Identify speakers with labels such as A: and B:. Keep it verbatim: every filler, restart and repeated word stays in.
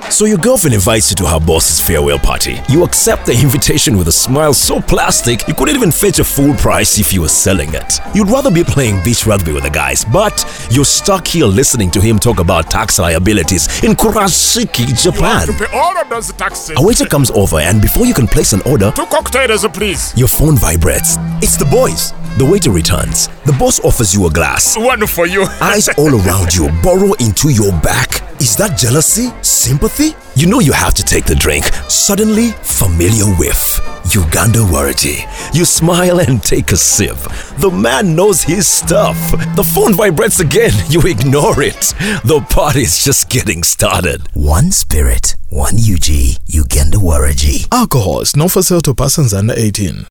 A: So your girlfriend invites you to her boss's farewell party. You accept the invitation with a smile so plastic you couldn't even fetch a full price if you were selling it. You'd rather be playing beach rugby with the guys, but you're stuck here listening to him talk about tax liabilities in Kurashiki, Japan.
B: You have to pay all of those taxes.
A: A waiter comes over and before you can place an order,
B: Two cocktails, please.
A: your phone vibrates. It's the boys. The waiter returns. The boss offers you a glass.
B: One for you.
A: Eyes all around you burrow into your back. Is that jealousy? Sympathy? You know you have to take the drink. Suddenly, familiar whiff. Uganda Warranty. You smile and take a sip. The man knows his stuff. The phone vibrates again. You ignore it. The party's just getting started. One spirit, one U G, Uganda Warranty.
C: Alcohol is not for sale to persons under eighteen.